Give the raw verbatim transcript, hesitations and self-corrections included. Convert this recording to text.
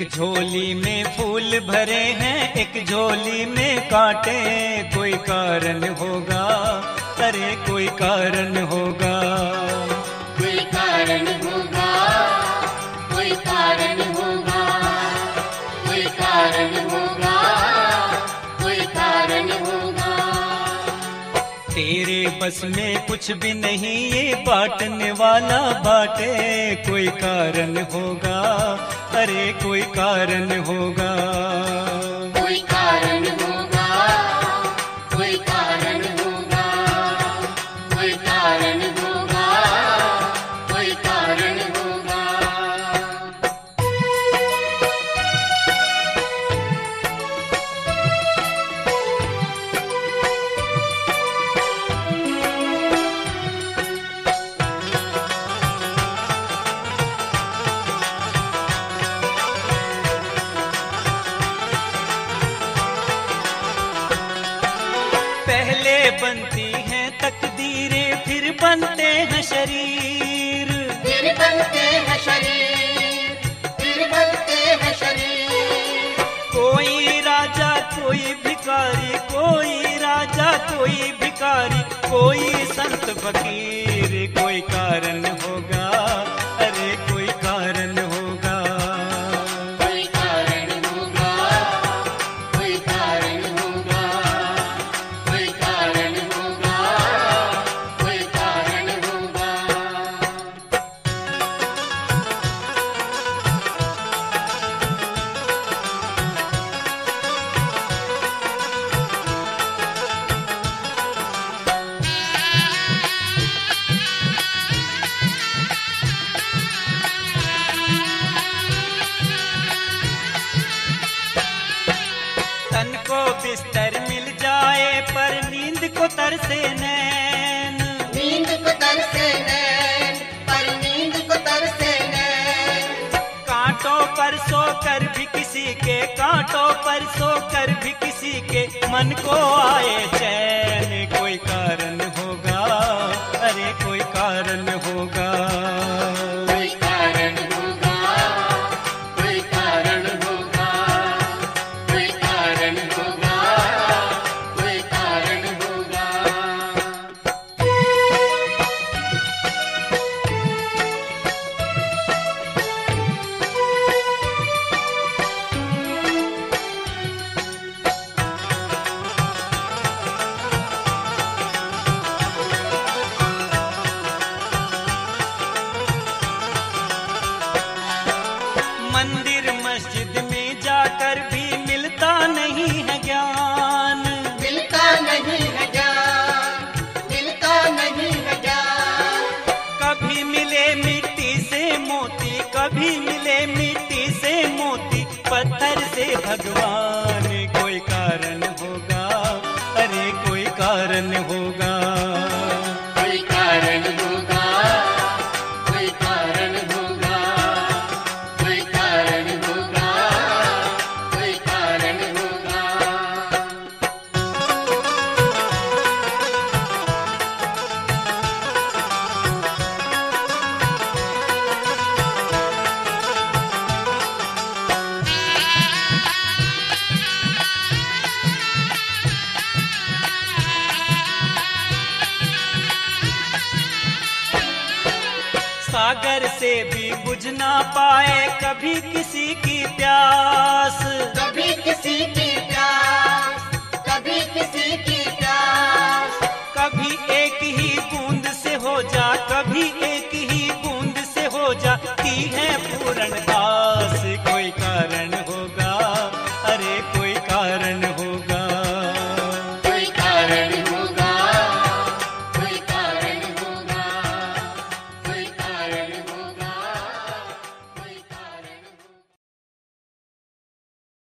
झोली में फूल भरे हैं, एक झोली में कांटे, कोई कारण होगा, अरे कोई कारण होगा, कोई कारण होगा, कोई कारण होगा, कोई कारण होगा, कोई कारण होगा। तेरे बस में कुछ भी नहीं, ये बांटने वाला बाटे, कोई कारण होगा, अरे कोई कारण होगा, कोई कारण होगा, कोई कारण होगा, कोई कारण होगा, कोई कारण होगा। पहले बनती हैं तकदीरें, फिर बनते हैं शरीर, फिर बनते हैं शरीर, फिर बनते हैं शरीर। कोई राजा कोई भिखारी, कोई राजा कोई भिखारी, कोई संत फकीर, कोई कारण होगा, अरे कोई कारण होगा, कोई कारण होगा, कोई कारण होगा, कोई कारण होगा, कोई कारण होगा। तन को बिस्तर मिल जाए पर नींद को तरसे नैन, नींद को तरसे नैन, पर नींद को तरसे नैन। कांटों पर सो कर भी किसी के, कांटों पर सो कर भी किसी के मन को आए चैन, कोई कारण होगा, अरे कोई कारण होगा, कोई कारण होगा, कोई कारण होगा, कोई कारण होगा, कोई कारण होगा। मंदिर मस्जिद में जाकर भी मिलता नहीं है ज्ञान, मिलता नहीं है ज्ञान, मिलता नहीं है ज्ञान। कभी मिले मिट्टी से मोती, कभी मिले मिट्टी से मोती, पत्थर से भगवान, कोई कारण होगा, अरे कोई कारण होगा, कोई कारण होगा, कोई कारण होगा, कोई कारण होगा, कोई कारण होगा। सागर से भी बुझ ना पाए कभी किसी की प्यास, कभी किसी की प्यास, कभी किसी की प्यास। कभी एक ही बूंद से हो जा, कभी एक ही बूंद से हो जाती है पूर्ण दास, कोई कारण होगा, अरे कोई कारण होगा, कोई कारण